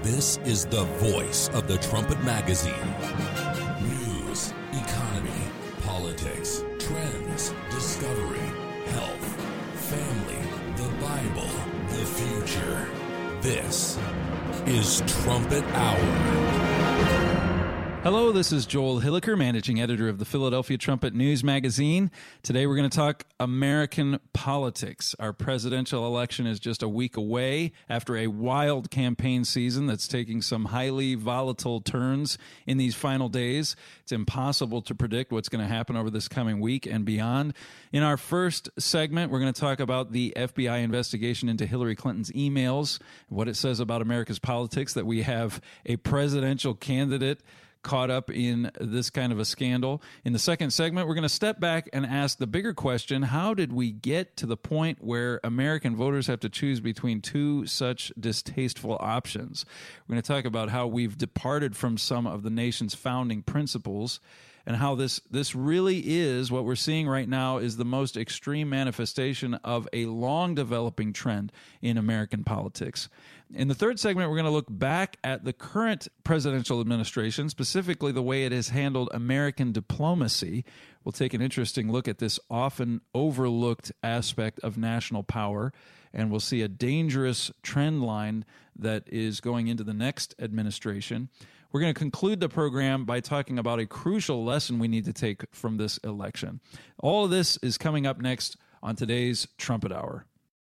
This is the voice of the Trumpet Magazine. News, economy, politics, trends, discovery, health, family, the Bible, the future. This is Trumpet Hour. Hello, this is Joel Hilliker, managing editor of the Philadelphia Trumpet News Magazine. Today we're going to talk American politics. Our presidential election is just a week away after a wild campaign season that's taking some highly volatile turns in these final days. It's impossible to predict what's going to happen over this coming week and beyond. In our first segment, we're going to talk about the FBI investigation into Hillary Clinton's emails, what it says about America's politics, that we have a presidential candidate caught up in this kind of a scandal. In the second segment, we're going to step back and ask the bigger question: how did we get to the point where American voters have to choose between two such distasteful options? We're going to talk about how we've departed from some of the nation's founding principles, and how this really is, what we're seeing right now, is the most extreme manifestation of a long-developing trend in American politics. In the third segment, we're going to look back at the current presidential administration, specifically the way it has handled American diplomacy. We'll take an interesting look at this often overlooked aspect of national power, and we'll see a dangerous trend line that is going into the next administration. We're going to conclude the program by talking about a crucial lesson we need to take from this election. All of this is coming up next on today's Trumpet Hour.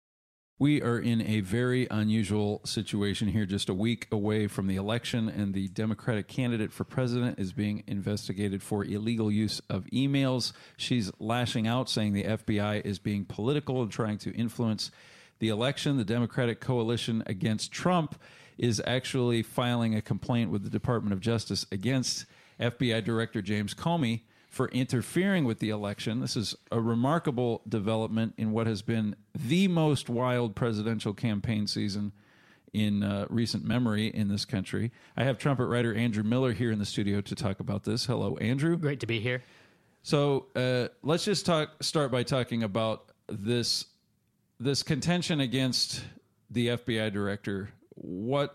We are in a very unusual situation here, just a week away from the election, and the Democratic candidate for president is being investigated for illegal use of emails. She's lashing out, saying the FBI is being political and trying to influence the election. The Democratic coalition against Trump is actually filing a complaint with the Department of Justice against FBI Director James Comey for interfering with the election. This is a remarkable development in what has been the most wild presidential campaign season in recent memory in this country. I have trumpet writer Andrew Miller here in the studio to talk about this. Hello, Andrew. Great to be here. So let's just start by talking about this contention against the FBI director. What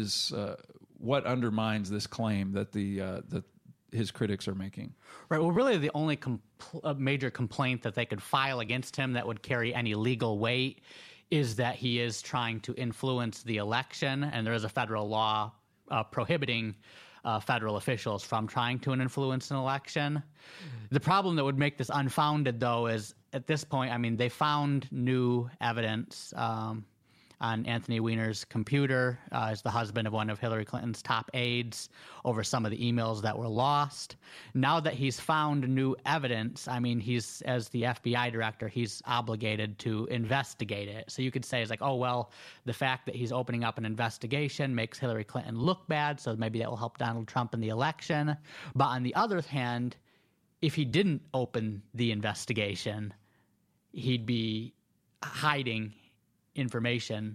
undermines this claim that that his critics are making? Right. Well, really, the only major complaint that they could file against him that would carry any legal weight is that he is trying to influence the election, and there is a federal law prohibiting federal officials from trying to influence an election. The problem that would make this unfounded, though, is at this point, I mean, they found new evidence on Anthony Weiner's computer as the husband of one of Hillary Clinton's top aides over some of the emails that were lost. Now that he's found new evidence, I mean, he's, as the FBI director, he's obligated to investigate it. So you could say, it's like, oh, well, the fact that he's opening up an investigation makes Hillary Clinton look bad, so maybe that will help Donald Trump in the election. But on the other hand, if he didn't open the investigation, he'd be hiding information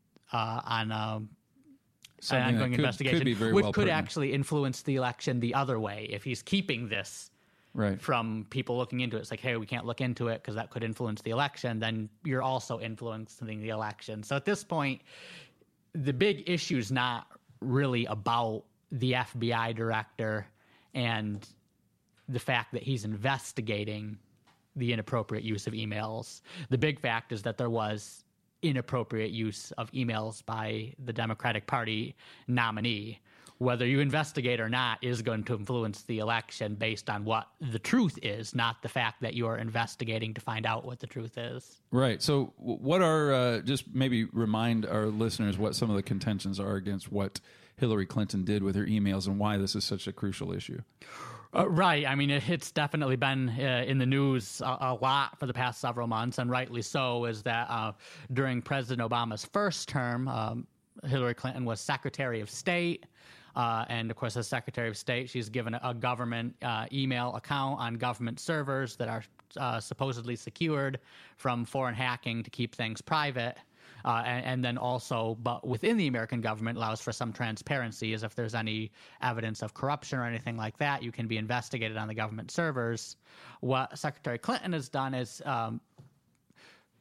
on an ongoing investigation, which could actually influence the election the other way. If he's keeping this from people looking into it, it's like, hey, we can't look into it because that could influence the election, then you're also influencing the election. So at this point, the big issue is not really about the FBI director and the fact that he's investigating the inappropriate use of emails. The big fact is that there was inappropriate use of emails by the Democratic Party nominee. Whether you investigate or not is going to influence the election based on what the truth is, not the fact that you are investigating to find out what the truth is. Right. So what are, just maybe remind our listeners what some of the contentions are against what Hillary Clinton did with her emails and why this is such a crucial issue. Right. I mean, it's definitely been in the news a lot for the past several months, and rightly so, is that during President Obama's first term, Hillary Clinton was Secretary of State. And, of course, as Secretary of State, she's given a government email account on government servers that are supposedly secured from foreign hacking to keep things private. And then also, but within the American government, allows for some transparency, as if there's any evidence of corruption or anything like that, you can be investigated on the government servers. What Secretary Clinton has done is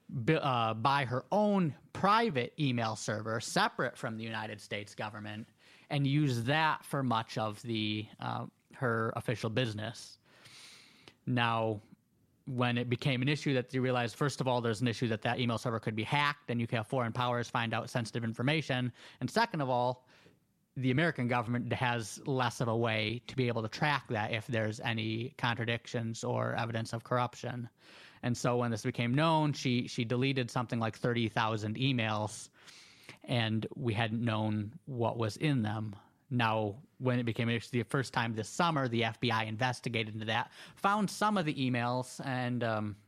buy her own private email server separate from the United States government and use that for much of the her official business. Now, when it became an issue that you realized, first of all, there's an issue that email server could be hacked and you can have foreign powers find out sensitive information. And second of all, the American government has less of a way to be able to track that if there's any contradictions or evidence of corruption. And so when this became known, she deleted something like 30,000 emails, and we hadn't known what was in them. Now, when it became the first time this summer, the FBI investigated into that, found some of the emails, and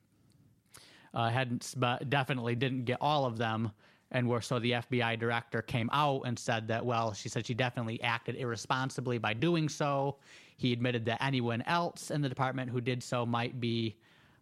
but definitely didn't get all of them. And so the FBI director came out and said that, well, she said she definitely acted irresponsibly by doing so. He admitted that anyone else in the department who did so might be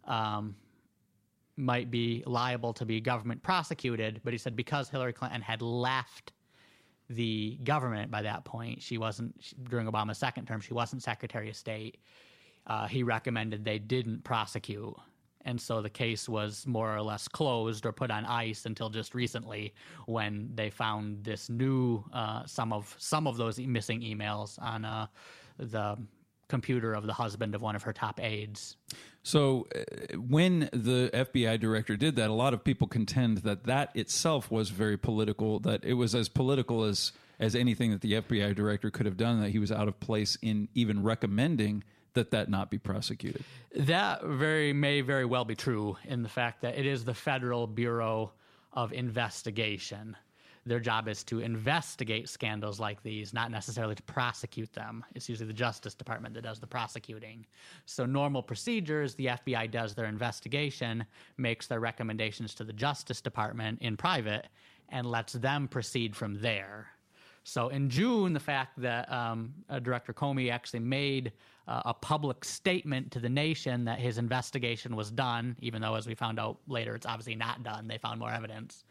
liable to be government prosecuted. But he said because Hillary Clinton had left the government by that point, during Obama's second term, she wasn't Secretary of State. He recommended they didn't prosecute. And so the case was more or less closed or put on ice until just recently when they found this new, some of those missing emails on the computer of the husband of one of her top aides. So when the FBI director did that, a lot of people contend that itself was very political, that it was as political as anything that the FBI director could have done, that he was out of place in even recommending that not be prosecuted. That may very well be true in the fact that it is the Federal Bureau of Investigation. Their job is to investigate scandals like these, not necessarily to prosecute them. It's usually the Justice Department that does the prosecuting. So normal procedures, the FBI does their investigation, makes their recommendations to the Justice Department in private, and lets them proceed from there. So in June, the fact that Director Comey actually made a public statement to the nation that his investigation was done, even though, as we found out later, it's obviously not done. They found more evidence.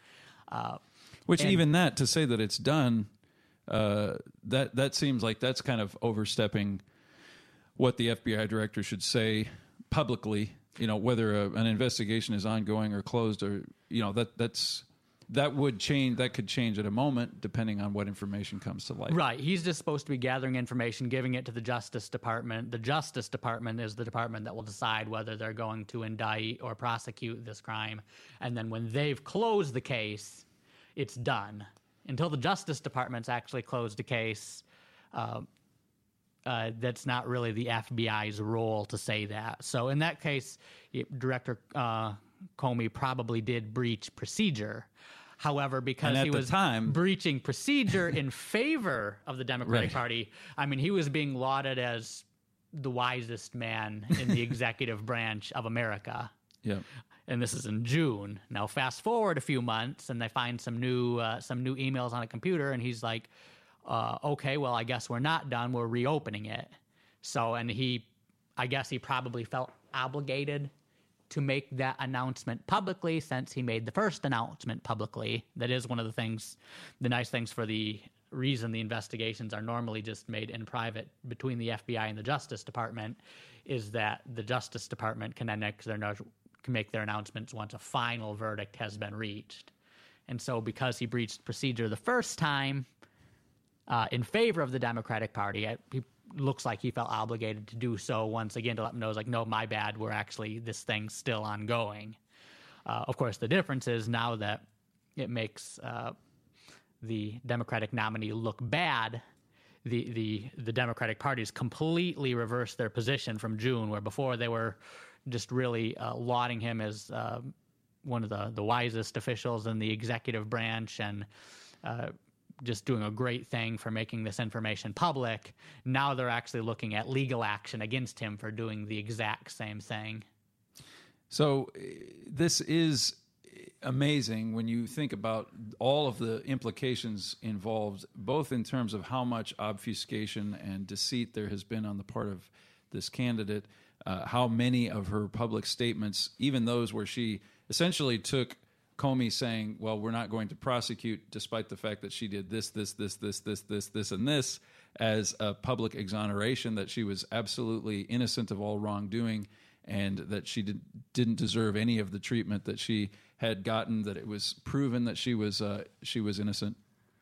To say that it's done, that seems like that's kind of overstepping what the FBI director should say publicly. You know, whether an investigation is ongoing or closed, or that would change. That could change at a moment, depending on what information comes to light. Right. He's just supposed to be gathering information, giving it to the Justice Department. The Justice Department is the department that will decide whether they're going to indict or prosecute this crime. And then when they've closed the case, it's done. Until the Justice Department's actually closed a case, that's not really the FBI's role to say that. So in that case, Director Comey probably did breach procedure. However, because he was breaching procedure in favor of the Democratic Party, I mean, he was being lauded as the wisest man in the executive branch of America. Yeah. And this is in June. Now, fast forward a few months, and they find some new emails on a computer, and he's like, okay, well, I guess we're not done. We're reopening it. So, and I guess he probably felt obligated to make that announcement publicly since he made the first announcement publicly. That is one of the nice things for the reason the investigations are normally just made in private between the FBI and the Justice Department is that the Justice Department can make their announcements once a final verdict has been reached. And so because he breached procedure the first time in favor of the Democratic Party, he looks like he felt obligated to do so once again to let them know, like, no, my bad, this thing's still ongoing. Of course, the difference is now that it makes the Democratic nominee look bad, the Democratic Party's completely reversed their position from June, where before they were just really lauding him as one of the wisest officials in the executive branch and just doing a great thing for making this information public. Now they're actually looking at legal action against him for doing the exact same thing. So this is amazing when you think about all of the implications involved, both in terms of how much obfuscation and deceit there has been on the part of this candidate, how many of her public statements, even those where she essentially took Comey saying, well, we're not going to prosecute despite the fact that she did this, and this as a public exoneration, that she was absolutely innocent of all wrongdoing and that she didn't deserve any of the treatment that she had gotten, that it was proven that she was innocent.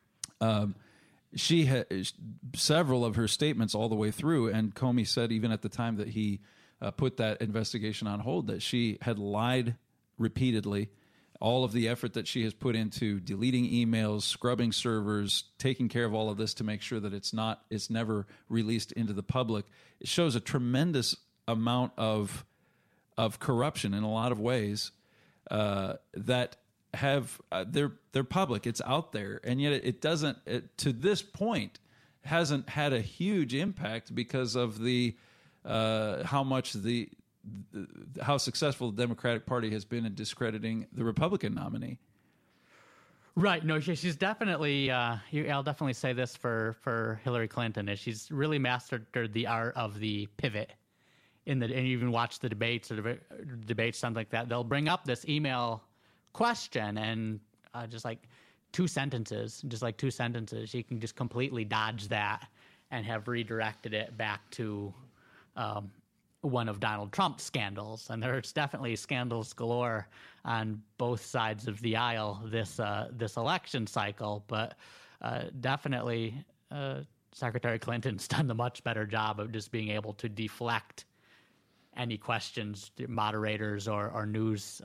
She had several of her statements all the way through, and Comey said even at the time that he put that investigation on hold that she had lied repeatedly. All of the effort that she has put into deleting emails, scrubbing servers, taking care of all of this to make sure that it's never released into the public, it shows a tremendous amount of corruption in a lot of ways that have they're public. It's out there, and yet it doesn't to this point hasn't had a huge impact because of the how successful the Democratic Party has been in discrediting the Republican nominee. Right. No, she's definitely. I'll definitely say this for Hillary Clinton is she's really mastered the art of the pivot. And you even watch the debates or debates, something like that. They'll bring up this email question and just like two sentences, she can just completely dodge that and have redirected it back to one of Donald Trump's scandals. And there's definitely scandals galore on both sides of the aisle this election cycle, but definitely Secretary Clinton's done a much better job of just being able to deflect any questions moderators or news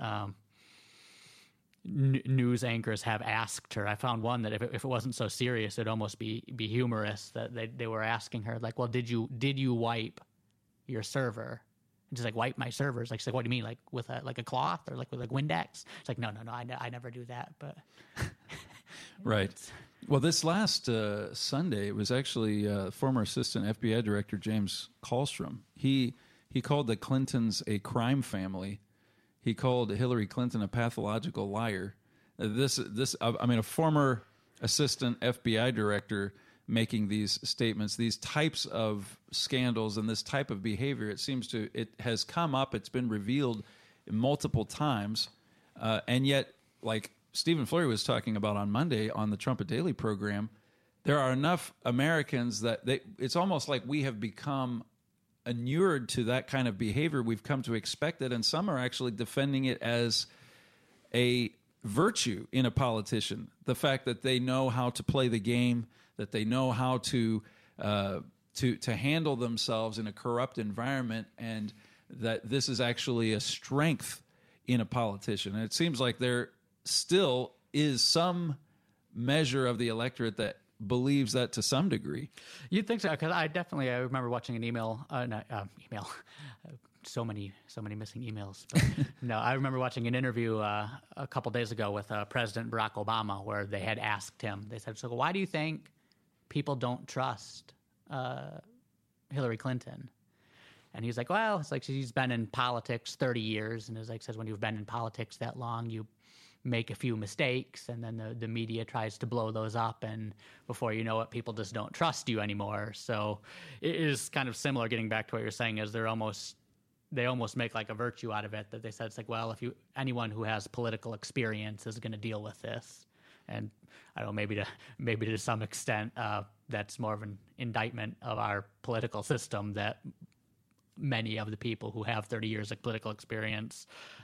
anchors have asked her. I found one that if it wasn't so serious, it'd almost be humorous. That they were asking her like, "Well, did you wipe your server?" And she's like, "Wipe my servers?" Like, she's like, "What do you mean? Like with a cloth or like with like Windex?" It's like, "No, I never do that." But right. Well, this last Sunday, it was actually former assistant FBI director James Kallstrom. He called the Clintons a crime family. He called Hillary Clinton a pathological liar. A former assistant FBI director making these statements, these types of scandals and this type of behavior, it has come up, it's been revealed multiple times, and yet, like Stephen Flurry was talking about on Monday on the Trumpet Daily program, there are enough Americans that it's almost like we have become inured to that kind of behavior. We've come to expect it, and some are actually defending it as a virtue in a politician. The fact that they know how to play the game, that they know how to handle themselves in a corrupt environment, and that this is actually a strength in a politician. And it seems like there still is some measure of the electorate that believes that to some degree. You'd think so, because I remember watching an email. So many missing emails. But no, I remember watching an interview a couple days ago with President Barack Obama, where they had asked him. They said, "So why do you think people don't trust Hillary Clinton?" And he's like, "Well, it's like she's been in politics 30 years, and says when you've been in politics that long, you make a few mistakes, and then the media tries to blow those up, and before you know it, people just don't trust you anymore." So it is kind of similar, getting back to what you're saying, is they almost make like a virtue out of it, that they said it's like, well, anyone who has political experience is going to deal with this. And I don't know, maybe to some extent that's more of an indictment of our political system, that many of the people who have 30 years of political experience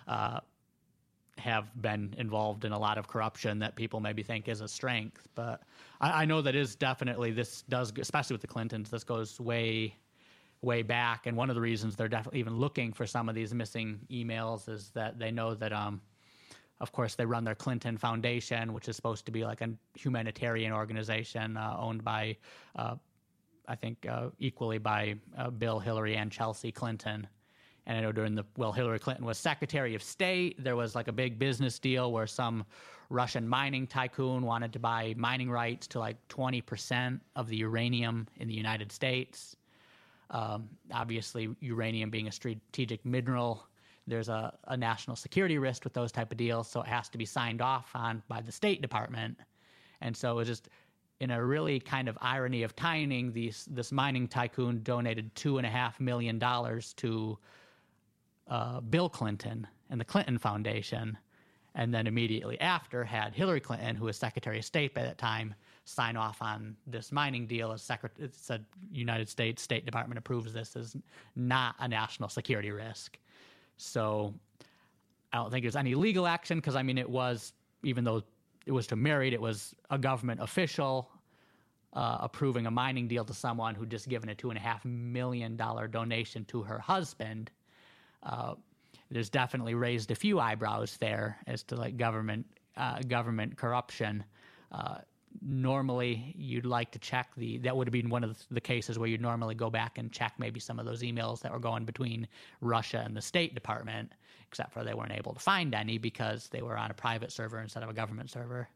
have been involved in a lot of corruption that people maybe think is a strength. But I know that is definitely, this does, especially with the Clintons, this goes way back. And one of the reasons they're definitely even looking for some of these missing emails is that they know that, of course, they run their Clinton Foundation, which is supposed to be like a humanitarian organization owned by, I think, equally by Bill, Hillary, and Chelsea Clinton. And I know Hillary Clinton was Secretary of State, there was like a big business deal where some Russian mining tycoon wanted to buy mining rights to like 20% of the uranium in the United States. Obviously, uranium being a strategic mineral, there's a national security risk with those type of deals, so it has to be signed off on by the State Department. And so it was just, in a really kind of irony of timing, this mining tycoon donated $2.5 million to Bill Clinton and the Clinton Foundation, and then immediately after had Hillary Clinton, who was Secretary of State by that time, sign off on this mining deal. It said United States State Department approves this as not a national security risk. So I don't think there's any legal action because, I mean, it was, even though it was to married, it was a government official approving a mining deal to someone who'd just given a $2.5 million donation to her husband. There's definitely raised a few eyebrows there as to like government corruption. Normally, you'd like to check that would have been one of the cases where you'd normally go back and check maybe some of those emails that were going between Russia and the State Department, except for they weren't able to find any because they were on a private server instead of a government server.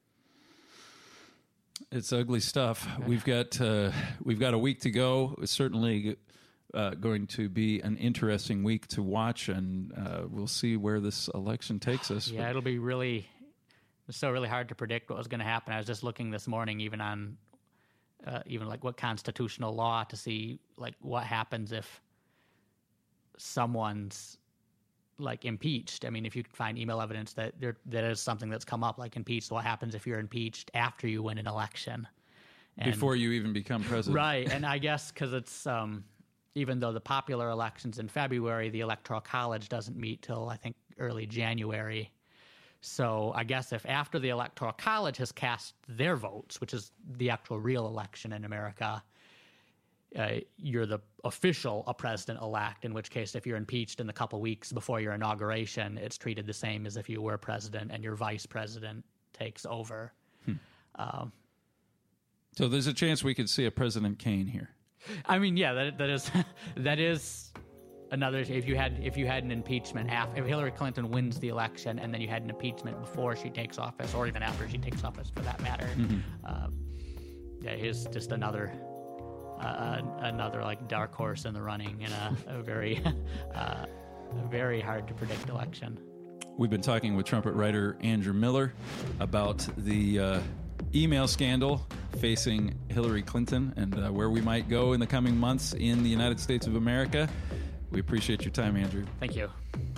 It's ugly stuff. We've got a week to go. It's certainly going to be an interesting week to watch, and we'll see where this election takes us. Yeah, it'll be it's so really hard to predict what was going to happen. I was just looking this morning, even on like what constitutional law, to see like what happens if someone's like impeached. I mean, if you can find email evidence that that is something that's come up, like impeached, what happens if you're impeached after you win an election? Before you even become president. Right, and I guess because it's, even though the popular election's in February, the Electoral College doesn't meet till, I think, early January. So I guess if after the Electoral College has cast their votes, which is the actual real election in America, you're the official president-elect, in which case if you're impeached in the couple weeks before your inauguration, it's treated the same as if you were president and your vice president takes over. So there's a chance we could see a President Kane here. I mean, yeah, that is another. If you had an impeachment if Hillary Clinton wins the election and then you had an impeachment before she takes office, or even after she takes office, for that matter, yeah, he's just another like dark horse in the running in a very very hard to predict election. We've been talking with trumpet writer Andrew Miller about the email scandal facing Hillary Clinton and where we might go in the coming months in the United States of America. We appreciate your time, Andrew. Thank you.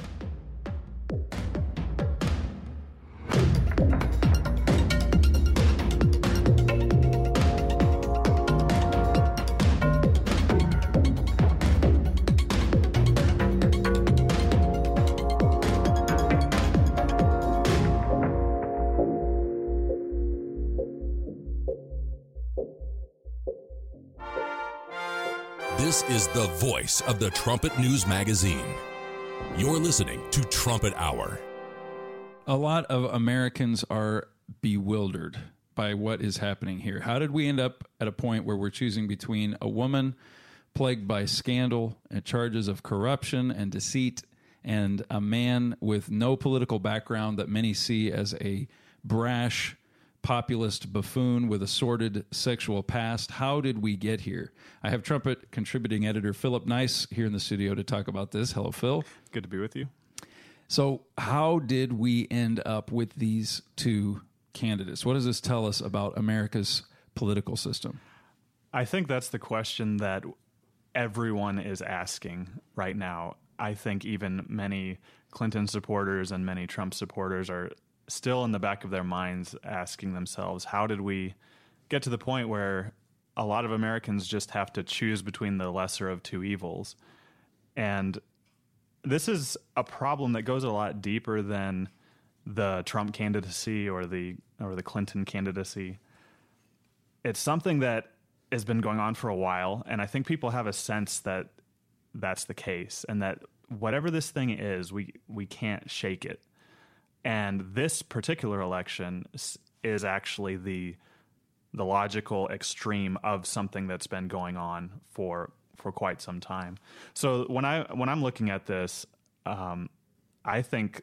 This is the voice of the Trumpet News Magazine. You're listening to Trumpet Hour. A lot of Americans are bewildered by what is happening here. How did we end up at a point where we're choosing between a woman plagued by scandal and charges of corruption and deceit and a man with no political background that many see as a brash populist buffoon with a sordid sexual past? How did we get here? I have Trumpet contributing editor Philip Nice here in the studio to talk about this. Hello, Phil. Good to be with you. So how did we end up with these two candidates? What does this tell us about America's political system? I think that's the question that everyone is asking right now. I think even many Clinton supporters and many Trump supporters are still in the back of their minds asking themselves, how did we get to the point where a lot of Americans just have to choose between the lesser of two evils? And this is a problem that goes a lot deeper than the Trump candidacy or the Clinton candidacy. It's something that has been going on for a while, and I think people have a sense that that's the case, and that whatever this thing is, we can't shake it. And this particular election is actually the logical extreme of something that's been going on for quite some time. So when I'm looking at this, I think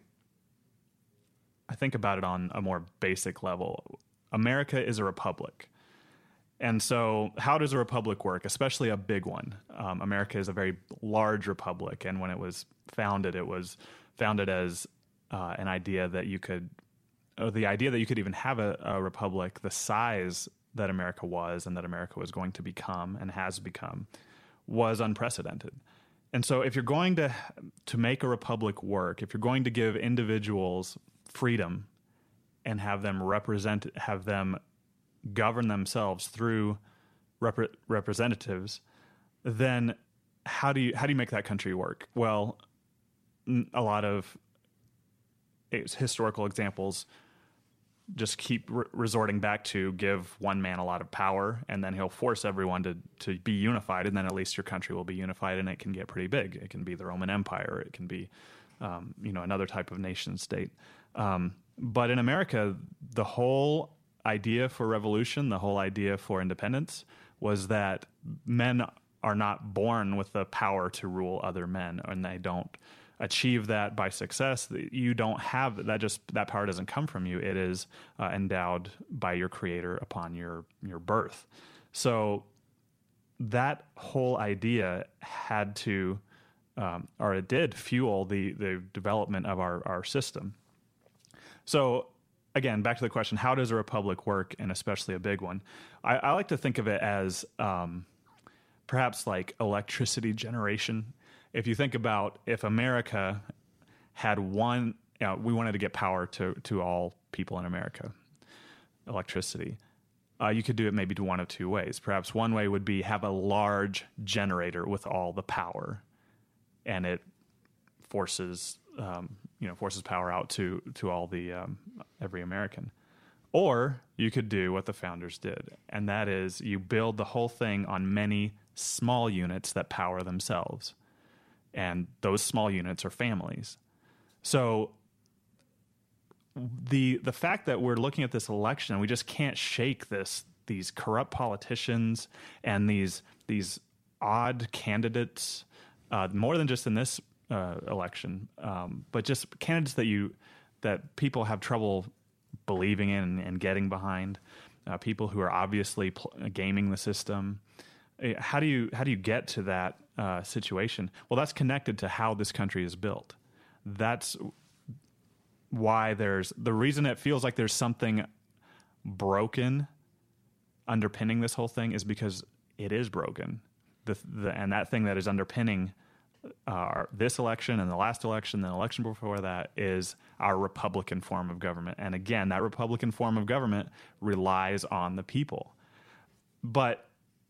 about it on a more basic level. America is a republic. And so how does a republic work, especially a big one? America is a very large republic, and when it was founded as an idea that you could, or the idea that you could even have a republic the size that America was and that America was going to become and has become was unprecedented. And so if you're going to make a republic work, if you're going to give individuals freedom and have them govern themselves through representatives, then how do you make that country work? Well, a lot of historical examples just keep resorting back to give one man a lot of power, and then he'll force everyone to be unified, and then at least your country will be unified, and it can get pretty big. It can be the Roman Empire. It can be, another type of nation state. But in America, the whole idea for revolution, the whole idea for independence was that men are not born with the power to rule other men, and they don't achieve that by success. You don't have that. That power doesn't come from you. It is endowed by your creator upon your birth. So that whole idea had to, or it did fuel the development of our system. So again, back to the question, how does a republic work, and especially a big one? I like to think of it as perhaps like electricity generation. If you think about if America had one, we wanted to get power to all people in America, electricity. You could do it maybe to one of two ways. Perhaps one way would be have a large generator with all the power, and it forces power out to all the every American. Or you could do what the founders did, and that is you build the whole thing on many small units that power themselves. And those small units are families. So the fact that we're looking at this election and we just can't shake these corrupt politicians and these odd candidates, more than just in this election, but just candidates that people have trouble believing in and getting behind, people who are obviously gaming the system. How do you get to that situation? Well, that's connected to how this country is built. That's why the reason it feels like there's something broken underpinning this whole thing is because it is broken. And that thing that is underpinning this election and the last election, and the election before that, is our Republican form of government. And again, that Republican form of government relies on the people. But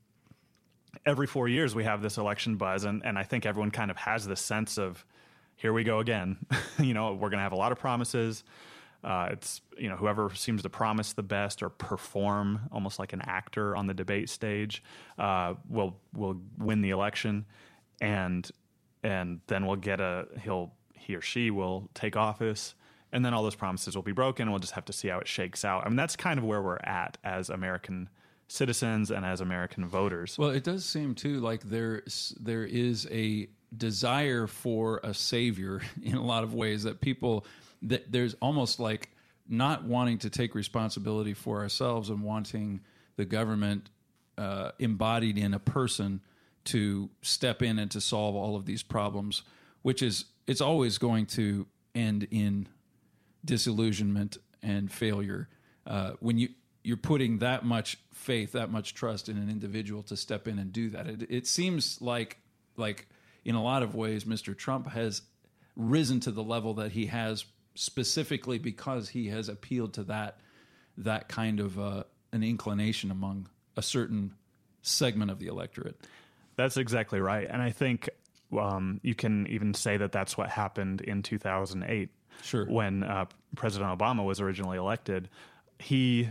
every 4 years we have this election buzz, and I think everyone kind of has this sense of, here we go again. We're going to have a lot of promises. It's whoever seems to promise the best or perform almost like an actor on the debate stage will win the election, and then we'll get he or she will take office, and then all those promises will be broken, and we'll just have to see how it shakes out. I mean, that's kind of where we're at as American citizens and as American voters. Well, it does seem too like there is a desire for a savior in a lot of ways, that there's almost like not wanting to take responsibility for ourselves and wanting the government embodied in a person to step in and to solve all of these problems, it's always going to end in disillusionment and failure. When you're putting that much faith, that much trust in an individual to step in and do that. It seems like in a lot of ways, Mr. Trump has risen to the level that he has specifically because he has appealed to that kind of an inclination among a certain segment of the electorate. That's exactly right. And I think you can even say that that's what happened in 2008. Sure. When President Obama was originally elected, he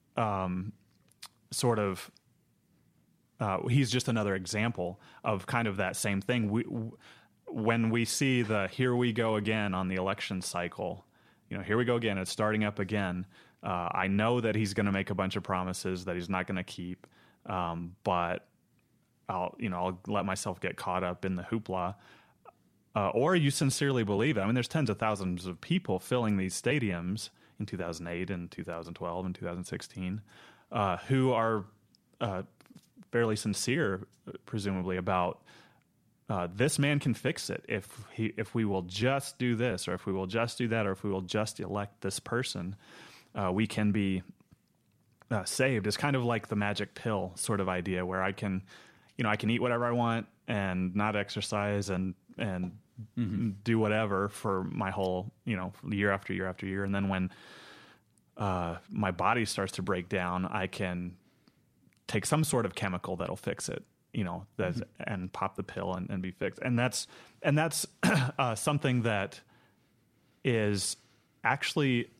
he's just another example of kind of that same thing. When we see the here we go again on the election cycle, here we go again, it's starting up again. I know that he's going to make a bunch of promises that he's not going to keep, but I'll let myself get caught up in the hoopla. Or you sincerely believe it. I mean, there's tens of thousands of people filling these stadiums in 2008 and 2012 and 2016 who are fairly sincere, presumably, about this man can fix it if we will just do this, or if we will just do that, or if we will just elect this person, we can be saved. It's kind of like the magic pill sort of idea, where I can eat whatever I want and not exercise and do whatever for my whole year after year after year, and then when my body starts to break down, I can take some sort of chemical that'll fix it, and pop the pill and be fixed. And that's something that is actually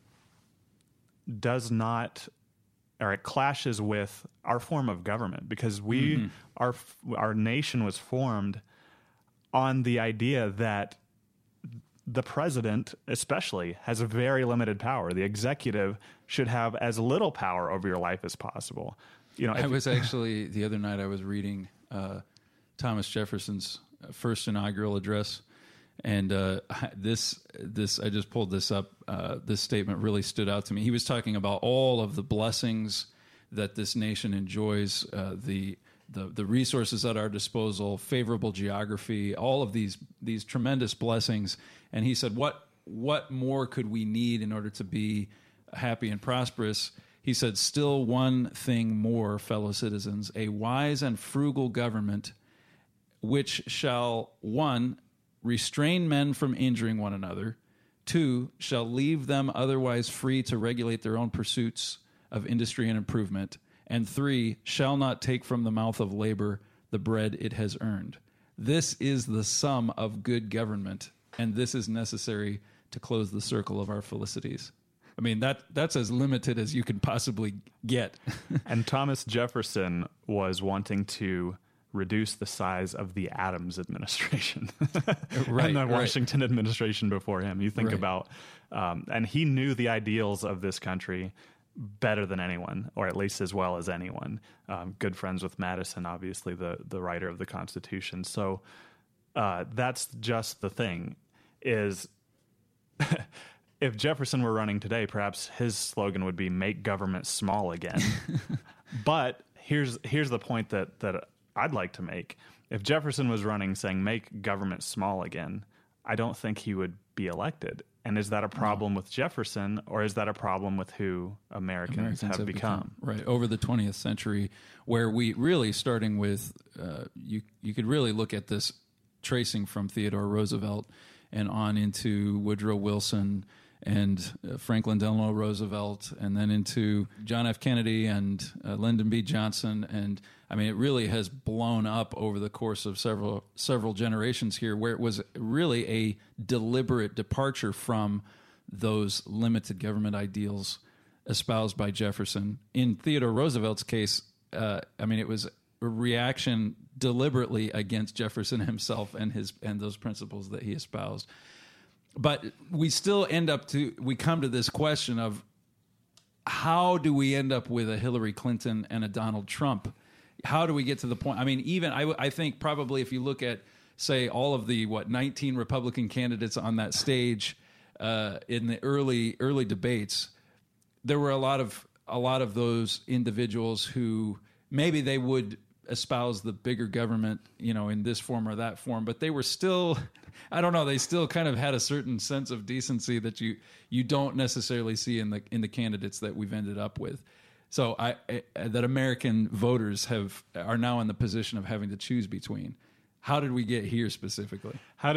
does not, or it clashes with our form of government, because our nation was formed on the idea that the president especially has a very limited power. The executive should have as little power over your life as possible. I was actually, the other night I was reading Thomas Jefferson's first inaugural address, and this I just pulled this up. This statement really stood out to me. He was talking about all of the blessings that this nation enjoys, the resources at our disposal, favorable geography, all of these tremendous blessings. And he said, what more could we need in order to be happy and prosperous? He said, still one thing more, fellow citizens, a wise and frugal government, which shall, 1, restrain men from injuring one another, 2, shall leave them otherwise free to regulate their own pursuits of industry and improvement, and 3, shall not take from the mouth of labor the bread it has earned. This is the sum of good government, and this is necessary to close the circle of our felicities. I mean, that's as limited as you can possibly get. And Thomas Jefferson was wanting to reduce the size of the Adams administration and the Washington administration before him. You think about, and he knew the ideals of this country better than anyone, or at least as well as anyone. Good friends with Madison, obviously the writer of the Constitution. So that's just the thing, is if Jefferson were running today, perhaps his slogan would be "Make government small again." But here's the point that I'd like to make. If Jefferson was running saying "Make government small again," I don't think he would be elected. And is that a problem with Jefferson, or is that a problem with who Americans have become? Right. Over the 20th century, where we really, starting with, you could really look at this tracing from Theodore Roosevelt and on into Woodrow Wilson and Franklin Delano Roosevelt, and then into John F. Kennedy and Lyndon B. Johnson. And I mean, it really has blown up over the course of several generations here, where it was really a deliberate departure from those limited government ideals espoused by Jefferson. In Theodore Roosevelt's case, I mean, it was a reaction deliberately against Jefferson himself and those principles that he espoused. But we still we come to this question of, how do we end up with a Hillary Clinton and a Donald Trump? How do we get to the point? I mean, even I think probably if you look at, say, all of the 19 Republican candidates on that stage in the early debates, there were a lot of those individuals who maybe they would espouse the bigger government, in this form or that form, but they were still, I don't know, they still kind of had a certain sense of decency that you don't necessarily see in the candidates that we've ended up with. So that American voters are now in the position of having to choose between. How did we get here specifically?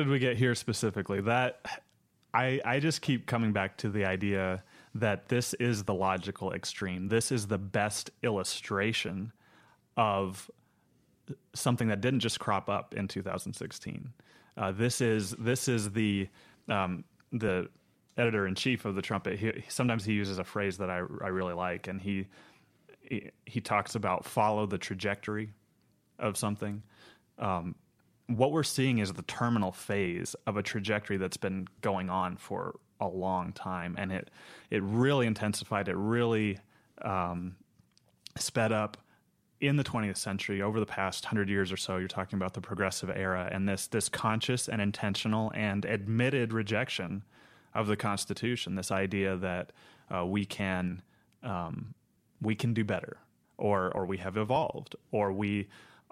That I just keep coming back to the idea that this is the logical extreme. This is the best illustration of something that didn't just crop up in 2016. This is the editor-in-chief of the Trumpet. Sometimes he uses a phrase that I really like, and he talks about follow the trajectory of something. What we're seeing is the terminal phase of a trajectory that's been going on for a long time, and it really intensified. It really sped up in the 20th century. Over the past 100 years or so, you're talking about the progressive era, and this conscious and intentional and admitted rejection of the Constitution. This idea that we can do better, or we have evolved, or we're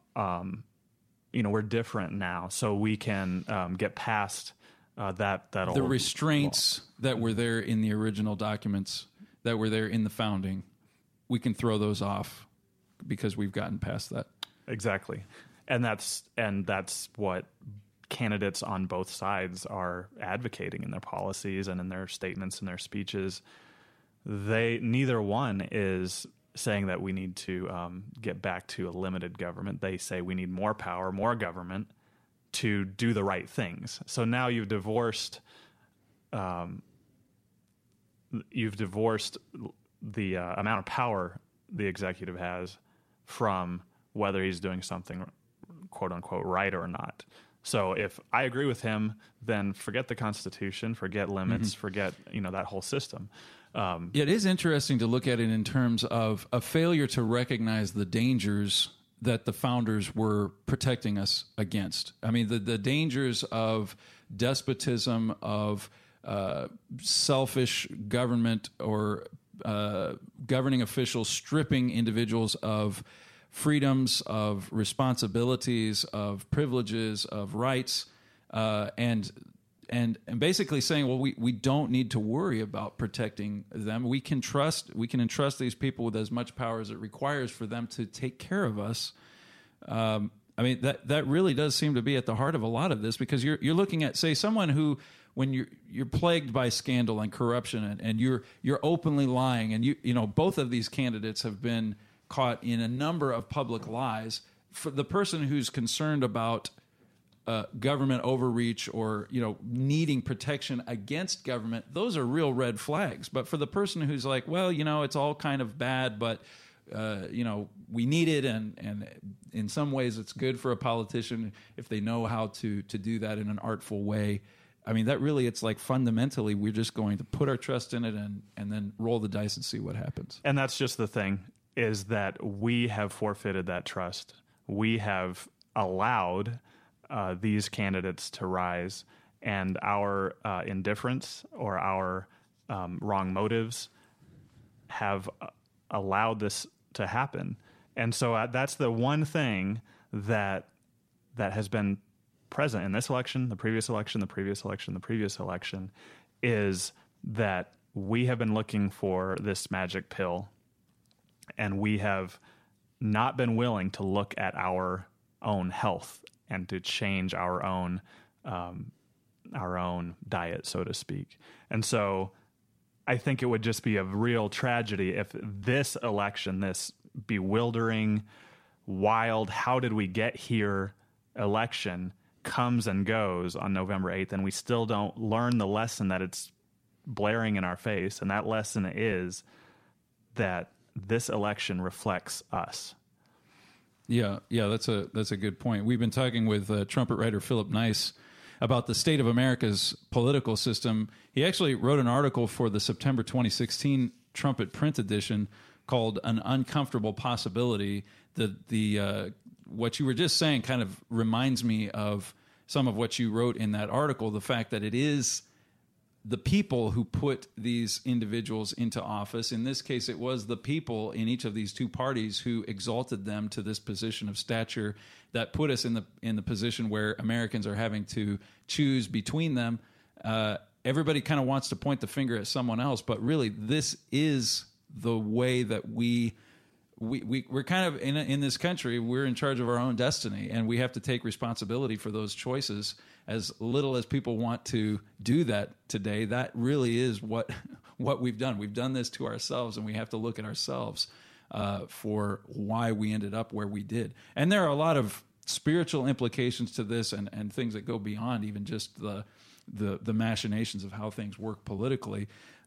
different now, so we can get past that old the restraints that were there in the original documents, that were there in the founding. We can throw those off because we've gotten past that. Exactly. And that's what candidates on both sides are advocating in their policies and in their statements and their speeches. Neither one is saying that we need to get back to a limited government. They say we need more power, more government to do the right things. So now you've divorced you've divorced the amount of power the executive has from whether he's doing something quote unquote right or not. So if I agree with him, then forget the Constitution, forget limits, forget that whole system. It is interesting to look at it in terms of a failure to recognize the dangers that the founders were protecting us against. I mean, the dangers of despotism, of selfish government or governing officials stripping individuals of freedoms, of responsibilities, of privileges, of rights, and basically saying, well, we don't need to worry about protecting them. We can entrust these people with as much power as it requires for them to take care of us. I mean, that really does seem to be at the heart of a lot of this, because you're looking at, say, someone who, when you're plagued by scandal and corruption and you're openly lying, and both of these candidates have been caught in a number of public lies. For the person who's concerned about government overreach or needing protection against government, those are real red flags. But for the person who's like, well, it's all kind of bad, but we need it, and in some ways it's good for a politician if they know how to do that in an artful way. I mean, that really, it's like fundamentally we're just going to put our trust in it and then roll the dice and see what happens. And that's just the thing, is that we have forfeited that trust. We have allowed these candidates to rise, and our indifference or our wrong motives have allowed this to happen. And so that's the one thing that has been present in this election, the previous election, the previous election, the previous election, is that we have been looking for this magic pill, and we have not been willing to look at our own health and to change our own diet, so to speak. And so I think it would just be a real tragedy if this election, this bewildering, wild, how did we get here election comes and goes on November 8th, and we still don't learn the lesson that it's blaring in our face. And that lesson is that this election reflects us. Yeah, that's a good point. We've been talking with trumpet writer Philip Nice about the state of America's political system. He actually wrote an article for the September 2016 Trumpet print edition called "An Uncomfortable Possibility." The what you were just saying kind of reminds me of some of what you wrote in that article. The fact that it is the people who put these individuals into office. In this case, it was the people in each of these two parties who exalted them to this position of stature that put us in the position where Americans are having to choose between them. Everybody kind of wants to point the finger at someone else, but really this is the way that we're kind of in this country. We're in charge of our own destiny, and we have to take responsibility for those choices. As little as people want to do that today, that really is what we've done. We've done this to ourselves, and we have to look at ourselves for why we ended up where we did. And there are a lot of spiritual implications to this, and things that go beyond even just the machinations of how things work politically.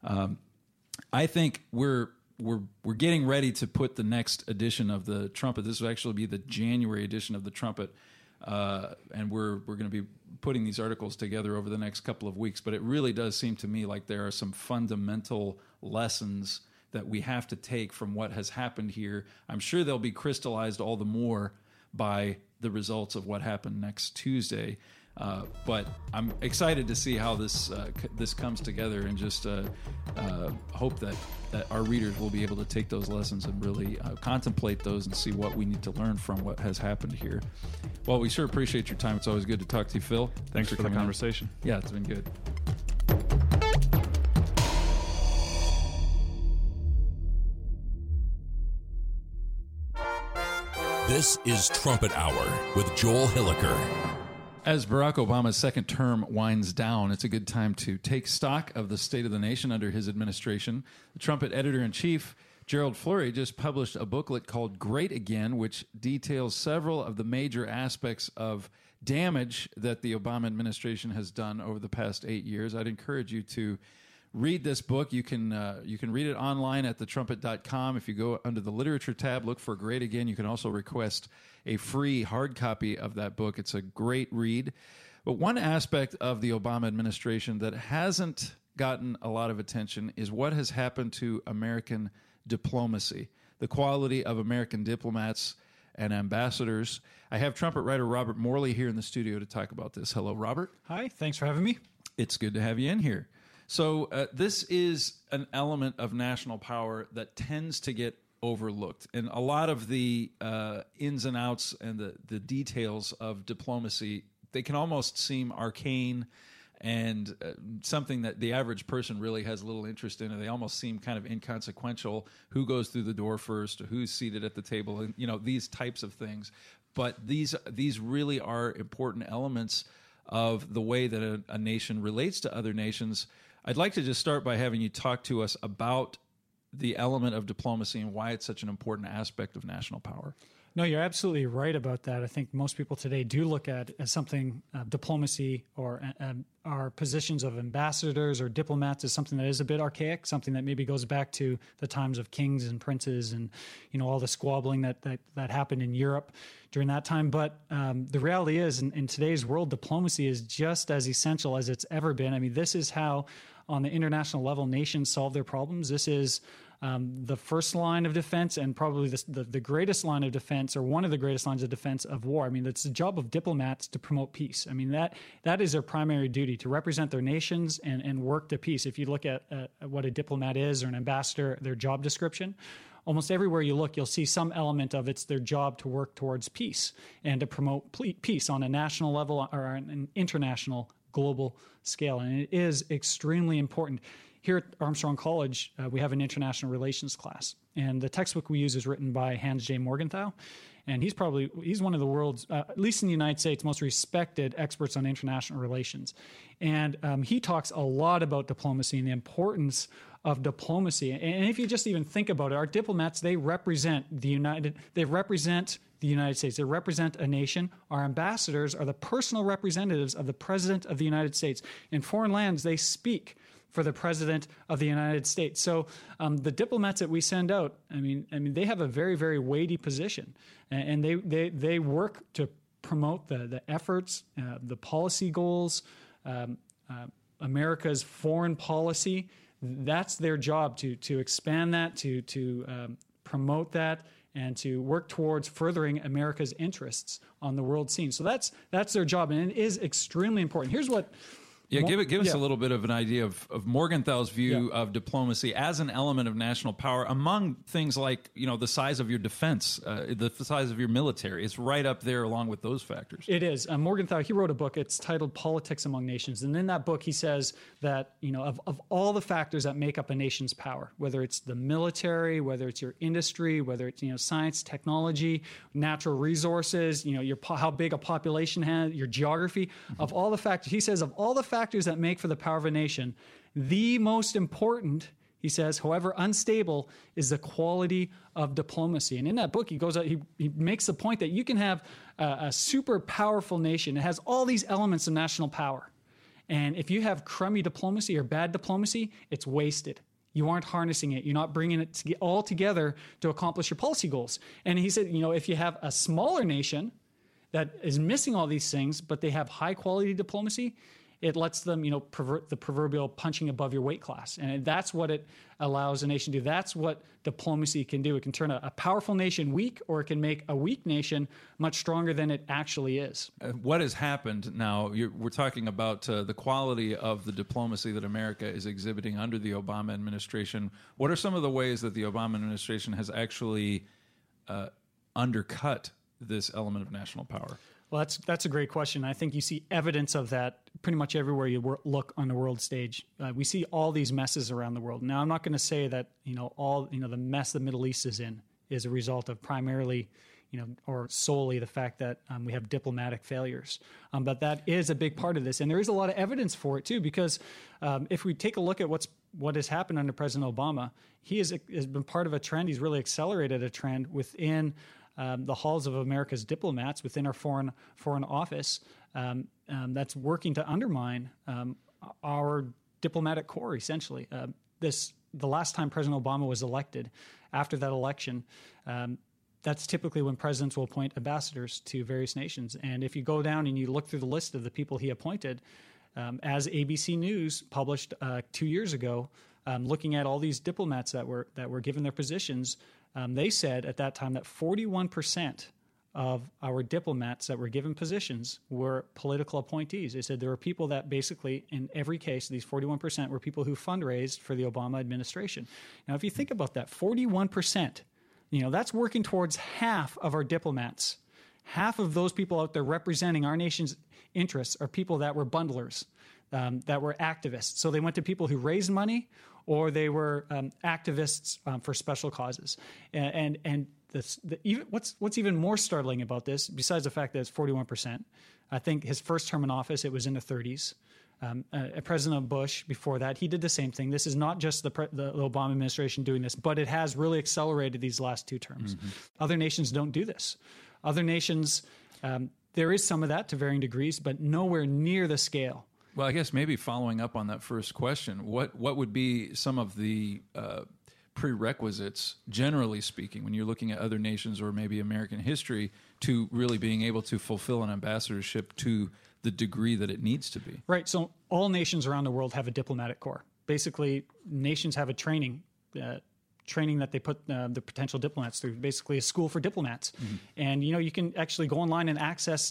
I think we're getting ready to put the next edition of the Trumpet. This will actually be the January edition of the Trumpet, and we're going to be putting these articles together over the next couple of weeks. But it really does seem to me like there are some fundamental lessons that we have to take from what has happened here. I'm sure they'll be crystallized all the more by the results of what happened next Tuesday. But I'm excited to see how this comes together, and just hope that our readers will be able to take those lessons and really contemplate those and see what we need to learn from what has happened here. Well, we sure appreciate your time. It's always good to talk to you, Phil. Thanks for the conversation. Yeah, it's been good. This is Trumpet Hour with Joel Hilliker. As Barack Obama's second term winds down, it's a good time to take stock of the state of the nation under his administration. The Trumpet editor-in-chief, Gerald Flurry, just published a booklet called Great Again, which details several of the major aspects of damage that the Obama administration has done over the past 8 years. I'd encourage you to read this book. You can read it online at thetrumpet.com. If you go under the literature tab, look for Great Again. You can also request a free hard copy of that book. It's a great read. But one aspect of the Obama administration that hasn't gotten a lot of attention is what has happened to American diplomacy, the quality of American diplomats and ambassadors. I have trumpet writer Robert Morley here in the studio to talk about this. Hello, Robert. Hi, thanks for having me. It's good to have you in here. So this is an element of national power that tends to get overlooked. And a lot of the ins and outs and the details of diplomacy, they can almost seem arcane and something that the average person really has little interest in, and they almost seem kind of inconsequential. Who goes through the door first, who's seated at the table, and these types of things. But these really are important elements of the way that a nation relates to other nations. I'd like to just start by having you talk to us about the element of diplomacy and why it's such an important aspect of national power. No, you're absolutely right about that. I think most people today do look at as something diplomacy or our positions of ambassadors or diplomats as something that is a bit archaic, something that maybe goes back to the times of kings and princes and all the squabbling that happened in Europe during that time. But the reality is, in today's world, diplomacy is just as essential as it's ever been. I mean, this is how, on the international level, nations solve their problems. This is the first line of defense and probably the greatest line of defense, or one of the greatest lines of defense of war. I mean, it's the job of diplomats to promote peace. I mean, that is their primary duty, to represent their nations and work to peace. If you look at what a diplomat is or an ambassador, their job description, almost everywhere you look, you'll see some element of it's their job to work towards peace and to promote peace on a national level or an international global scale. And it is extremely important. Here at Armstrong College, we have an international relations class, and the textbook we use is written by Hans J. Morgenthau, and he's one of the world's, at least in the United States, most respected experts on international relations. And he talks a lot about diplomacy and the importance of diplomacy. And if you just even think about it, our diplomats, they represent the United States. They represent a nation. Our ambassadors are the personal representatives of the President of the United States. In foreign lands, they speak for the President of the United States. So the diplomats that we send out, I mean, they have a very, very weighty position, and they work to promote the efforts, the policy goals, America's foreign policy. That's their job, to expand that, to promote that, and to work towards furthering America's interests on the world scene. So that's their job, and it is extremely important. Here's what. Yeah, give us a little bit of an idea of Morgenthau's view of diplomacy as an element of national power among things like, the size of your defense, the size of your military. It's right up there along with those factors. It is. Morgenthau, he wrote a book. It's titled Politics Among Nations. And in that book, he says that, of all the factors that make up a nation's power, whether it's the military, whether it's your industry, whether it's, science, technology, natural resources, how big a population has, your geography, of all the factors, he says, of all the factors that make for the power of a nation, the most important, he says, however unstable, is the quality of diplomacy. And in that book, he goes out, he makes the point that you can have a super powerful nation. It has all these elements of national power. And if you have crummy diplomacy or bad diplomacy, it's wasted. You aren't harnessing it. You're not bringing it all together to accomplish your policy goals. And he said, if you have a smaller nation that is missing all these things, but they have high quality diplomacy, it lets them, pervert the proverbial punching above your weight class. And that's what it allows a nation to do. That's what diplomacy can do. It can turn a powerful nation weak, or it can make a weak nation much stronger than it actually is. What has happened now, we're talking about the quality of the diplomacy that America is exhibiting under the Obama administration. What are some of the ways that the Obama administration has actually undercut this element of national power? Well, that's a great question. I think you see evidence of that pretty much everywhere you look on the world stage. We see all these messes around the world. Now, I'm not going to say that the mess the Middle East is in is a result of primarily, or solely the fact that we have diplomatic failures. But that is a big part of this, and there is a lot of evidence for it too. Because if we take a look at what has happened under President Obama, he has been part of a trend. He's really accelerated a trend within the halls of America's diplomats, within our foreign office, that's working to undermine our diplomatic corps, essentially. The last time President Obama was elected, after that election, that's typically when presidents will appoint ambassadors to various nations. And if you go down and you look through the list of the people he appointed, as ABC News published 2 years ago, looking at all these diplomats that were given their positions, they said at that time that 41% of our diplomats that were given positions were political appointees. They said there were people that basically, in every case, these 41% were people who fundraised for the Obama administration. Now, if you think about that, 41%, that's working towards half of our diplomats. Half of those people out there representing our nation's interests are people that were bundlers, that were activists. So they went to people who raised money, or they were activists for special causes. What's even more startling about this, besides the fact that it's 41%, I think his first term in office, it was in the 30s. President Bush, before that, he did the same thing. This is not just the Obama administration doing this, but it has really accelerated these last 2 terms. Mm-hmm. Other nations don't do this. Other nations, there is some of that to varying degrees, but nowhere near the scale. Well, I guess maybe following up on that first question, what would be some of the prerequisites, generally speaking, when you're looking at other nations or maybe American history, to really being able to fulfill an ambassadorship to the degree that it needs to be? Right. So all nations around the world have a diplomatic corps. Basically, nations have a training that they put the potential diplomats through, basically a school for diplomats. Mm-hmm. And, you can actually go online and access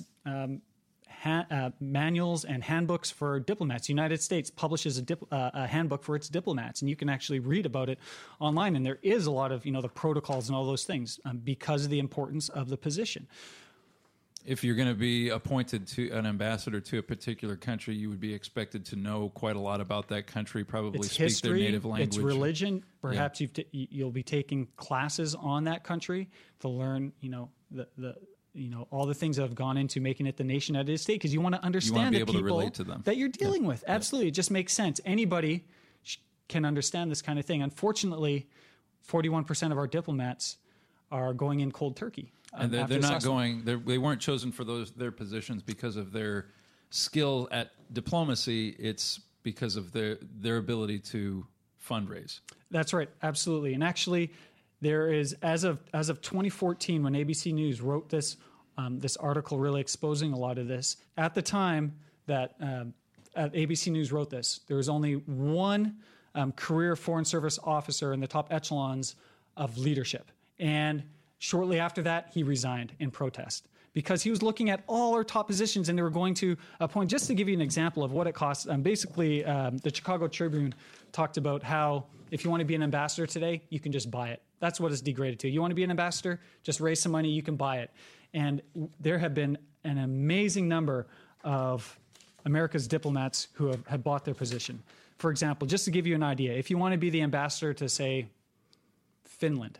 manuals and handbooks for diplomats. The United States publishes a handbook for its diplomats, and you can actually read about it online. And there is a lot of, the protocols and all those things because of the importance of the position. If you're going to be appointed to an ambassador to a particular country, you would be expected to know quite a lot about that country, probably it's speak history, their native language. It's religion. Perhaps you'll be taking classes on that country to learn, all the things that have gone into making it the nation that it is today, because you want to understand the people that you're dealing with. Absolutely. It just makes sense. Anybody can understand this kind of thing. Unfortunately, 41% of our diplomats are going in cold turkey. And they're not going. They weren't chosen for their positions because of their skill at diplomacy. It's because of their ability to fundraise. That's right, absolutely. And actually, there is as of 2014, when ABC News wrote this article, really exposing a lot of this. At the time that ABC News wrote this, there was only one career Foreign Service officer in the top echelons of leadership, and shortly after that, he resigned in protest because he was looking at all our top positions, and they were going to appoint. Just to give you an example of what it costs, basically, the Chicago Tribune talked about how if you want to be an ambassador today, you can just buy it. That's what it's degraded to. You want to be an ambassador? Just raise some money, you can buy it. And there have been an amazing number of America's diplomats who have bought their position. For example, just to give you an idea, if you want to be the ambassador to, say, Finland,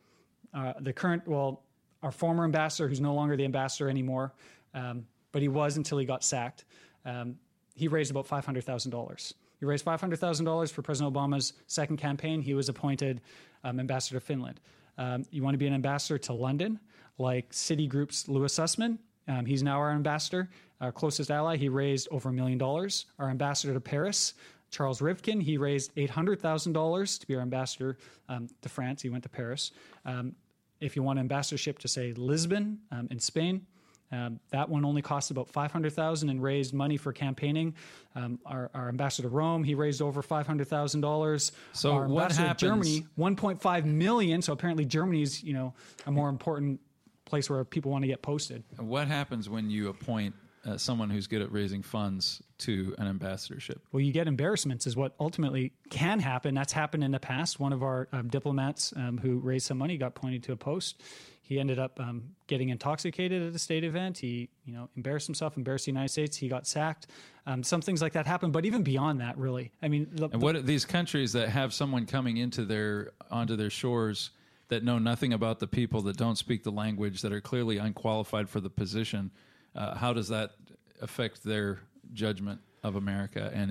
our former ambassador, who's no longer the ambassador anymore, but he was until he got sacked, he raised about $500,000. He raised $500,000 for President Obama's second campaign. He was appointed ambassador to Finland. You want to be an ambassador to London, like Citigroup's Louis Sussman. He's now our ambassador, our closest ally. He raised over $1 million. Our ambassador to Paris, Charles Rivkin, he raised $800,000 to be our ambassador to France. He went to Paris. If you want an ambassadorship to, say, Lisbon in Spain, that one only cost about $500,000 and raised money for campaigning. Our ambassador to Rome, he raised over $500,000. So our what ambassador happens? to Germany, $1.5 million. So apparently Germany's, a more important place where people want to get posted. What happens when you appoint someone who's good at raising funds to an ambassadorship? Well, you get embarrassments is what ultimately can happen. That's happened in the past. One of our diplomats who raised some money got pointed to a post. He ended up getting intoxicated at a state event. He, embarrassed himself, embarrassed the United States. He got sacked. Some things like that happen. But even beyond that, really, I mean, what are these countries that have someone coming onto their shores that know nothing about the people, that don't speak the language, that are clearly unqualified for the position? How does that affect their judgment of America and its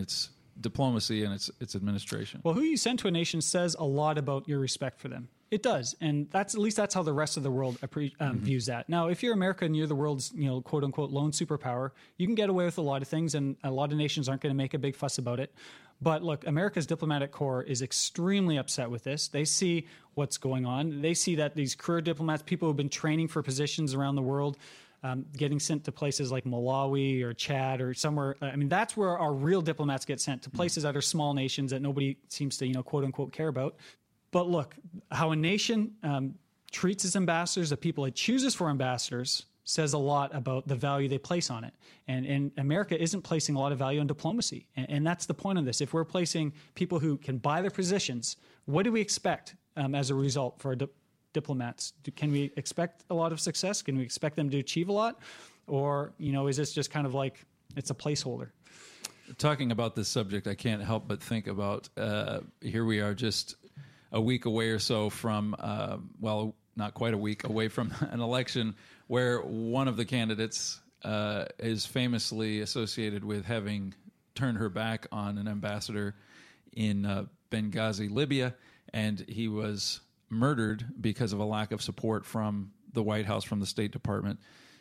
diplomacy and its administration. Well, who you send to a nation says a lot about your respect for them. It does, and that's at least that's how the rest of the world views that. Now, if you're America and you're the world's quote unquote lone superpower, you can get away with a lot of things, and a lot of nations aren't going to make a big fuss about it. But look, America's diplomatic corps is extremely upset with this. They see what's going on. They see that these career diplomats, people who've been training for positions around the world, getting sent to places like Malawi or Chad or somewhere. I mean, that's where our real diplomats get sent, to places that are small nations that nobody seems to, quote unquote, care about. But look, how a nation treats its ambassadors, the people it chooses for ambassadors, says a lot about the value they place on it. And America isn't placing a lot of value on diplomacy. And that's the point of this. If we're placing people who can buy their positions, what do we expect as a result for diplomats? Can we expect a lot of success? Can we expect them to achieve a lot? Or, is this just kind of like it's a placeholder? Talking about this subject, I can't help but think about here we are just a week away or so from, not quite a week away from an election where one of the candidates is famously associated with having turned her back on an ambassador in Benghazi, Libya, and he was murdered because of a lack of support from the White House, from the State Department.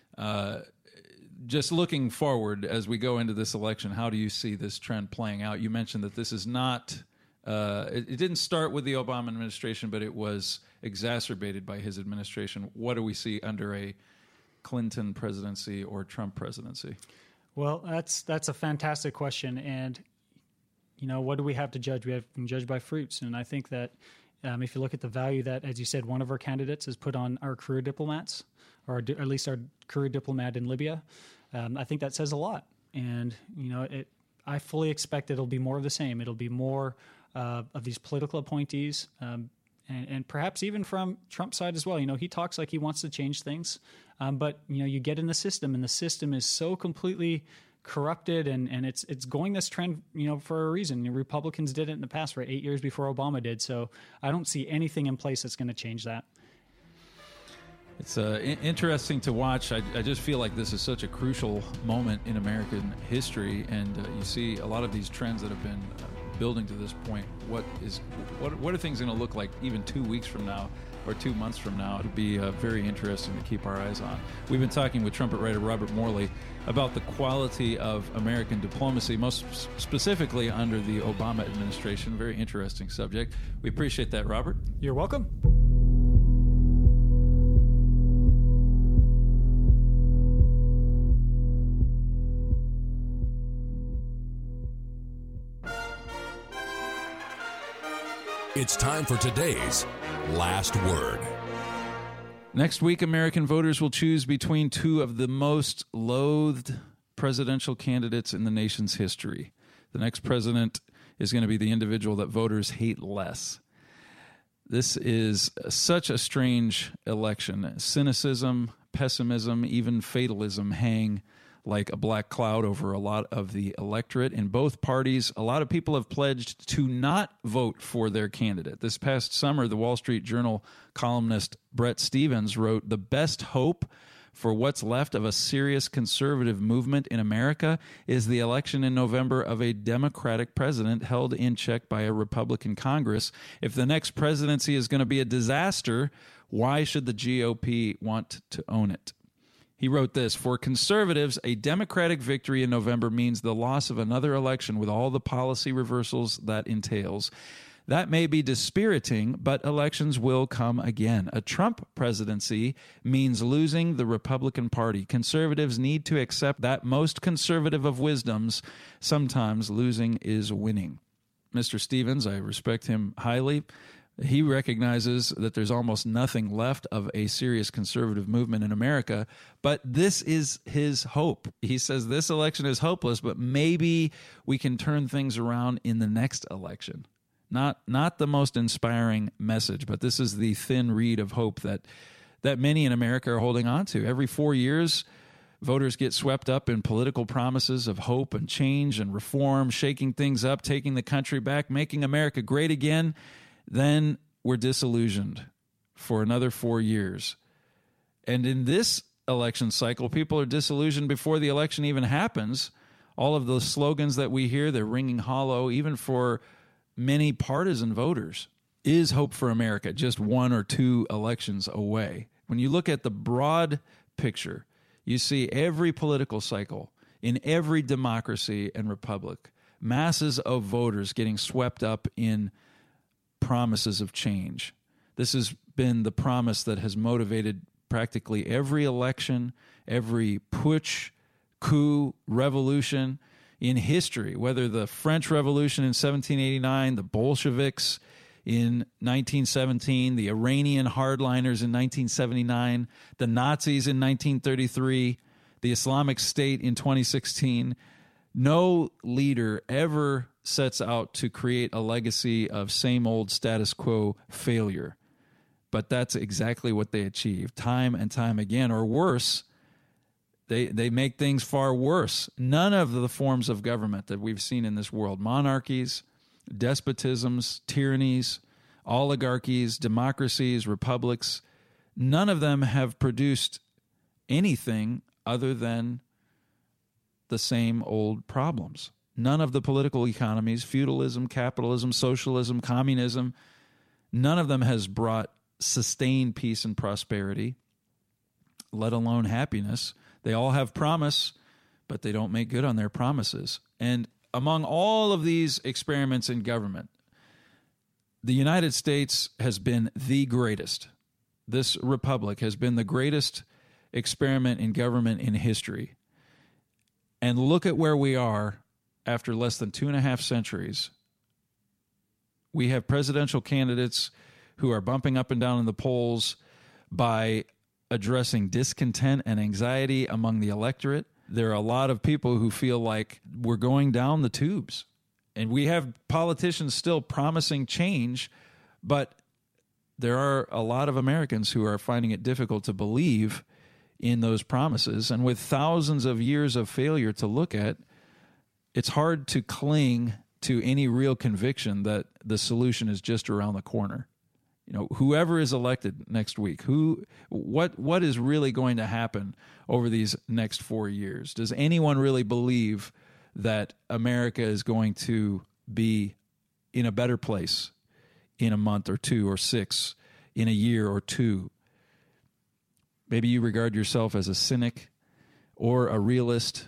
Just looking forward as we go into this election, how do you see this trend playing out? You mentioned that this is not... it didn't start with the Obama administration, but it was exacerbated by his administration. What do we see under a Clinton presidency or Trump presidency? Well, that's a fantastic question. And, what do we have to judge? We have to judge by fruits. And I think that if you look at the value that, as you said, one of our candidates has put on our career diplomats, or at least our career diplomat in Libya, I think that says a lot. And, I fully expect it'll be more of the same. It'll be more of these political appointees, and perhaps even from Trump's side as well. He talks like he wants to change things, but you get in the system, and the system is so completely corrupted, and it's going this trend, for a reason. Republicans did it in the past, 8 years before Obama did. So I don't see anything in place that's going to change that. It's interesting to watch. I just feel like this is such a crucial moment in American history, and you see a lot of these trends that have been building to this point. What are things going to look like even 2 weeks from now or 2 months from now? It'll be very interesting to keep our eyes on. We've been talking with trumpet writer Robert Morley about the quality of American diplomacy, most specifically under the Obama administration. Very interesting subject. We appreciate that, Robert. You're welcome. It's time for today's Last Word. Next week, American voters will choose between two of the most loathed presidential candidates in the nation's history. The next president is going to be the individual that voters hate less. This is such a strange election. Cynicism, pessimism, even fatalism hang like a black cloud over a lot of the electorate. In both parties, a lot of people have pledged to not vote for their candidate. This past summer, the Wall Street Journal columnist Bret Stephens wrote, "The best hope for what's left of a serious conservative movement in America is the election in November of a Democratic president held in check by a Republican Congress. If the next presidency is going to be a disaster, why should the GOP want to own it?" He wrote this, "For conservatives, a Democratic victory in November means the loss of another election with all the policy reversals that entails. That may be dispiriting, but elections will come again. A Trump presidency means losing the Republican Party. Conservatives need to accept that most conservative of wisdoms, sometimes losing is winning." Mr. Stephens, I respect him highly. He recognizes that there's almost nothing left of a serious conservative movement in America, but this is his hope. He says this election is hopeless, but maybe we can turn things around in the next election. Not the most inspiring message, but this is the thin reed of hope that many in America are holding on to. Every 4 years, voters get swept up in political promises of hope and change and reform, shaking things up, taking the country back, making America great again. Then we're disillusioned for another 4 years. And in this election cycle, people are disillusioned before the election even happens All of those slogans that we hear, they're ringing hollow, even for many partisan voters. Is Hope for America just 1 or 2 elections away? When you look at the broad picture, you see every political cycle in every democracy and republic, masses of voters getting swept up in promises of change. This has been the promise that has motivated practically every election, every putsch, coup, revolution in history, whether the French Revolution in 1789, the Bolsheviks in 1917, the Iranian hardliners in 1979, the Nazis in 1933, the Islamic State in 2016. No leader ever sets out to create a legacy of same old status quo failure. But that's exactly what they achieve time and time again, or worse. They make things far worse. None of the forms of government that we've seen in this world, monarchies, despotisms, tyrannies, oligarchies, democracies, republics, none of them have produced anything other than the same old problems. None of the political economies, feudalism, capitalism, socialism, communism, none of them has brought sustained peace and prosperity, let alone happiness. They all have promise, but they don't make good on their promises. And among all of these experiments in government, the United States has been the greatest. This republic has been the greatest experiment in government in history. And look at where we are after less than 2.5 centuries. We have presidential candidates who are bumping up and down in the polls by addressing discontent and anxiety among the electorate. There are a lot of people who feel like we're going down the tubes. And we have politicians still promising change, but there are a lot of Americans who are finding it difficult to believe in those promises. And with thousands of years of failure to look at, it's hard to cling to any real conviction that the solution is just around the corner. You know, whoever is elected next week, what is really going to happen over these next 4 years? Does anyone really believe that America is going to be in a better place in a month or 2 or 6, in a year or 2? Maybe you regard yourself as a cynic or a realist,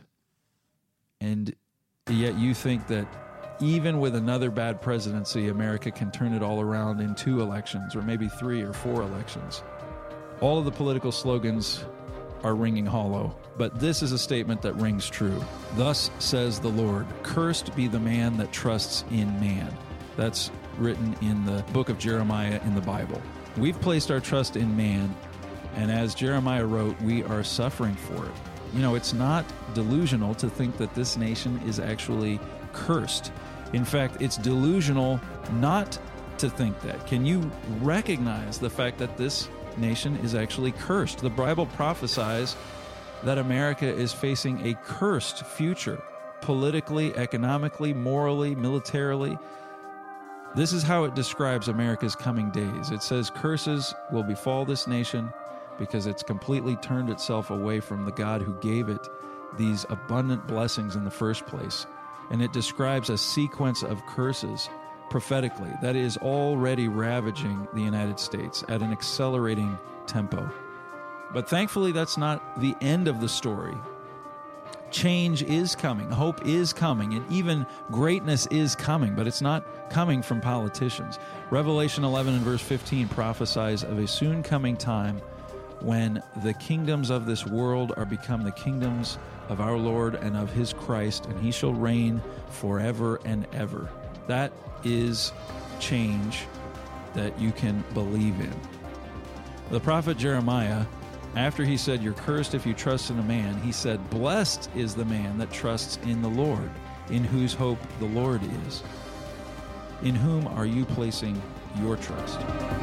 and yet you think that even with another bad presidency, America can turn it all around in 2 elections, or maybe 3 or 4 elections. All of the political slogans are ringing hollow, but this is a statement that rings true. Thus says the Lord, cursed be the man that trusts in man. That's written in the book of Jeremiah in the Bible. We've placed our trust in man, and as Jeremiah wrote, we are suffering for it. You know, it's not delusional to think that this nation is actually cursed. In fact, it's delusional not to think that. Can you recognize the fact that this nation is actually cursed? The Bible prophesies that America is facing a cursed future, politically, economically, morally, militarily. This is how it describes America's coming days. It says, curses will befall this nation because it's completely turned itself away from the God who gave it these abundant blessings in the first place. And it describes a sequence of curses prophetically that is already ravaging the United States at an accelerating tempo. But thankfully, that's not the end of the story. Change is coming, hope is coming, and even greatness is coming, but it's not coming from politicians. Revelation 11 and verse 15 prophesies of a soon coming time when the kingdoms of this world are become the kingdoms of our Lord and of his Christ, and he shall reign forever and ever. That is change that you can believe in. The prophet Jeremiah, after he said, you're cursed if you trust in a man, he said, blessed is the man that trusts in the Lord, in whose hope the Lord is. In whom are you placing your trust?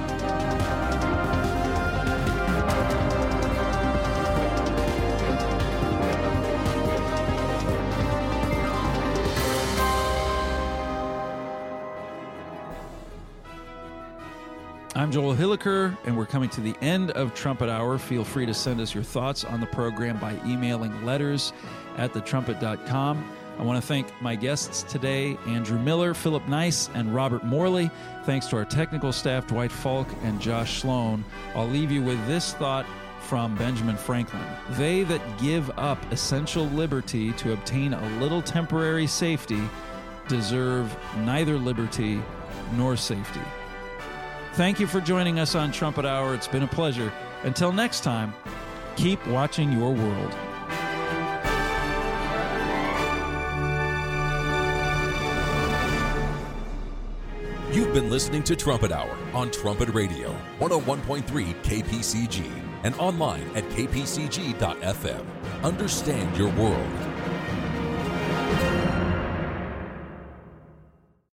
I'm Joel Hilliker, and we're coming to the end of Trumpet Hour. Feel free to send us your thoughts on the program by emailing letters@thetrumpet.com. I want to thank my guests today, Andrew Miller, Philip Nice, and Robert Morley. Thanks to our technical staff, Dwight Falk and Josh Sloan. I'll leave you with this thought from Benjamin Franklin. They that give up essential liberty to obtain a little temporary safety deserve neither liberty nor safety. Thank you for joining us on Trumpet Hour. It's been a pleasure. Until next time, keep watching your world. You've been listening to Trumpet Hour on Trumpet Radio, 101.3 KPCG, and online at kpcg.fm. Understand your world.